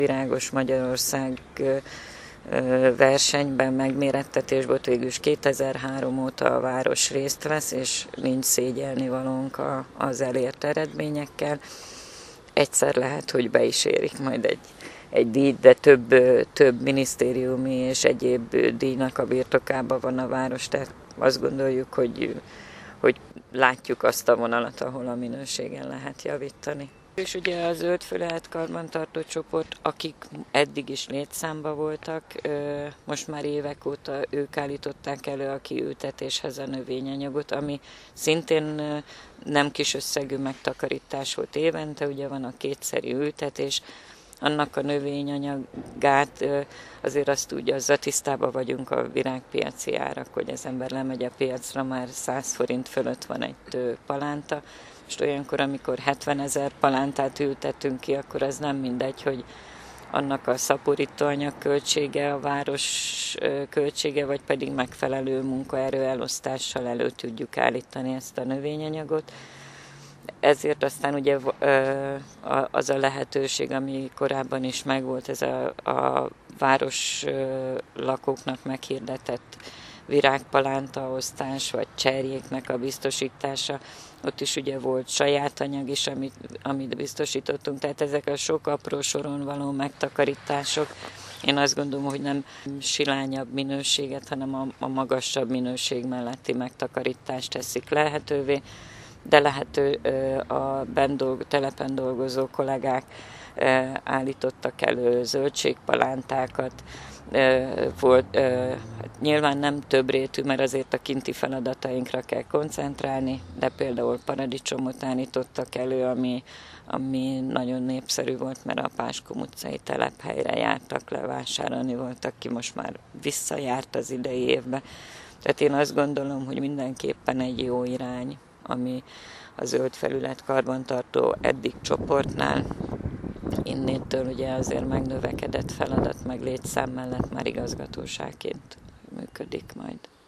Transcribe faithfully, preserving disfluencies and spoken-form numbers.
Virágos Magyarország versenyben, megmérettetésben végül kétezer-három óta a város részt vesz, és nincs szégyelnivalónk az elért eredményekkel. Egyszer lehet, hogy be is érik majd egy, egy díj, de több, több minisztériumi és egyéb díjnak a birtokában van a város, tehát azt gondoljuk, hogy, hogy látjuk azt a vonalat, ahol a minőségen lehet javítani. És ugye a Zöldföldet karbantartó csoport, akik eddig is létszámba voltak, most már évek óta ők állították elő a kiültetéshez a növényanyagot, ami szintén nem kis összegű megtakarítás volt évente, ugye van a kétszeri ültetés, annak a növényanyagát azért azt tudja, azzal tisztában vagyunk a virágpiaci árak, hogy az ember lemegy a piacra, már száz forint fölött van egy palánta. Most olyankor, amikor hetvenezer palántát ültetünk ki, akkor az nem mindegy, hogy annak a szaporítóanyag költsége, a város költsége, vagy pedig megfelelő munkaerő elosztással elő tudjuk állítani ezt a növényanyagot. Ezért aztán ugye az a lehetőség, ami korábban is megvolt, ez a, a város lakóknak meghirdetett virágpalántaosztás, vagy cserjéknek a biztosítása, ott is ugye volt saját anyag is, amit, amit biztosítottunk, tehát ezek a sok apró soron való megtakarítások, én azt gondolom, hogy nem silányabb minőséget, hanem a, a magasabb minőség melletti megtakarítást teszik lehetővé, de lehető a benn dolg, telepen dolgozó kollégák állítottak elő zöldségpalántákat, volt, nyilván nem több rétű, mert azért a kinti feladatainkra kell koncentrálni, de például paradicsomot állítottak elő, ami, ami nagyon népszerű volt, mert a Páskom utcai telephelyre jártak levásárolni, voltak ki, most már visszajárt az idei évbe. Tehát én azt gondolom, hogy mindenképpen egy jó irány, ami a Zöldfelület karbantartó eddig csoportnál, innétől ugye azért megnövekedett feladat, meg létszám mellett már igazgatóságként működik majd.